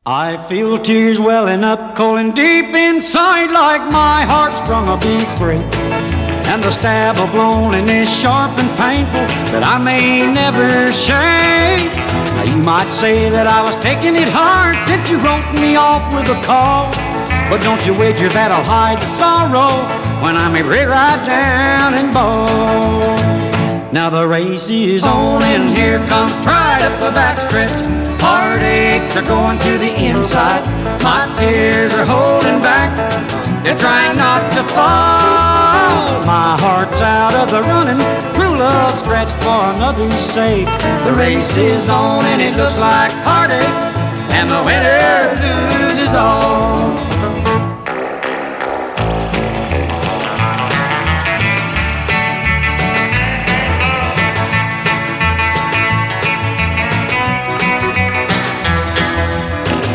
I feel tears welling up cold and deep inside, like my heart sprung a big break, and the stab of loneliness sharp and painful that I may never shake. Now you might say that I was taking it hard since you wrote me off with a call, but don't you wager that I'll hide the sorrow when I'm right down and bald. Now the race is on and here comes pride up the backstretch. Heartaches are going to the inside. My tears are holding back. They're trying not to fall. My heart's out of the running. True love scratched for another's sake. The race is on and it looks like heartaches, and the winner loses.